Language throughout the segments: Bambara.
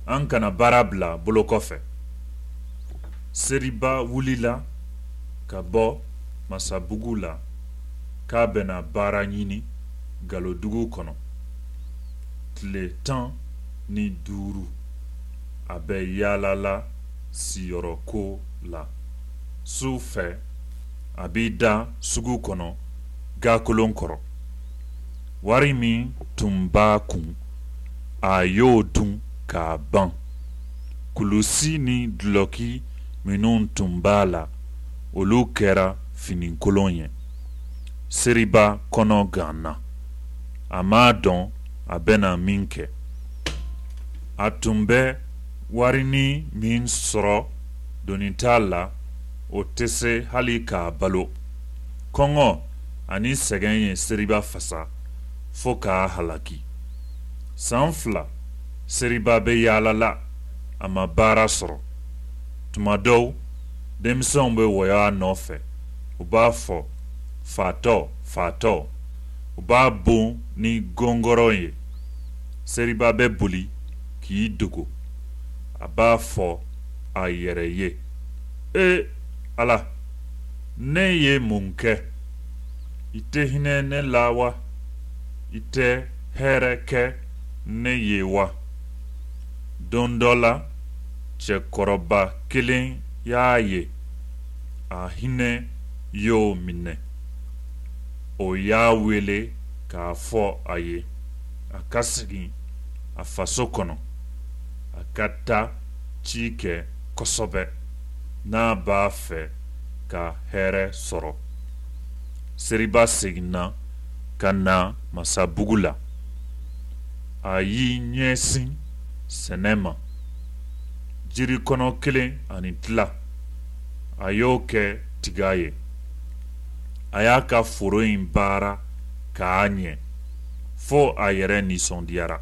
an kana baara bila bolo kɔfɛ. Seriba wulila ka bɔ Masabugu la k'a bɛna baara ɲini Galodugu kɔnɔ. Tile 15 a bɛ yaalala siyɔrɔko la. Su fɛ a b'i da sugu kɔnɔ gakolon kɔrɔ. Wari min tun b'a kun a y'o dun k'a ban. Kulusi ni duloki minnu tun b'a la olu kɛra finikolon ye. Seriba kɔnɔ ganna. A m'a dɔn a bɛna min kɛ. A tun bɛ warini min sɔrɔ doni t'a la o tɛ se hali k'a balo. Kɔngɔ ani sɛgɛn ye Seriba fasa fo k'a halaki. San 2 Seriba bɛ yaalala a ma baara sɔrɔ. Tuma dɔw denmisɛnw bɛ wɔyɔ a nɔfɛ. U b'a fɔ fatɔ fatɔ. U b'a bon ni gɔngɔrɔ ye. Seriba bɛ boli k'i dogo. A b'a fɔ a yɛrɛ ye. Ala, ne ye mun kɛ? I tɛ hinɛ ne la wa? I tɛ hɛrɛ kɛ ne ye wa? Don dɔ la, cɛkɔrɔba kelen y'a ye. A hinɛ y'o minɛ. O y'a wele k'a fɔ a ye. A ka segin a faso kɔnɔ. A ka taa ci kɛ kosɛbɛ n'a b'a fɛ ka hɛrɛ sɔrɔ. Seriba seginna ka na Masabugu la. A y'i ɲɛsin sɛnɛ ma. Jirikɔnɔ 1 ani tila. A y'o kɛ tiga ye. A y'a ka foro in baara k'a ɲɛ fo a yɛrɛ nisɔndiyara.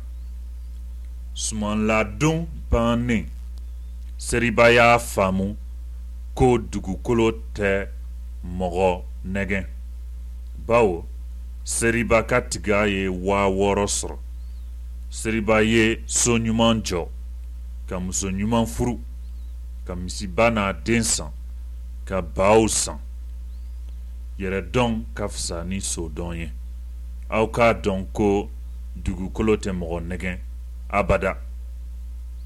Sumanladon bannen, Seriba y'a faamu ko dugukolo tɛ mɔgɔ nɛgɛn. Bawo Seriba ka tiga ye 6000 sɔrɔ. Seriba ye so ɲuman jɔ, ka muso ɲuman furu, ka misiba n'a den san, ka baw san. Yɛrɛdɔn ka fisa ni sodɔn ye. Aw k'a dɔn ko dugukolo tɛ mɔgɔ nɛgɛn abada.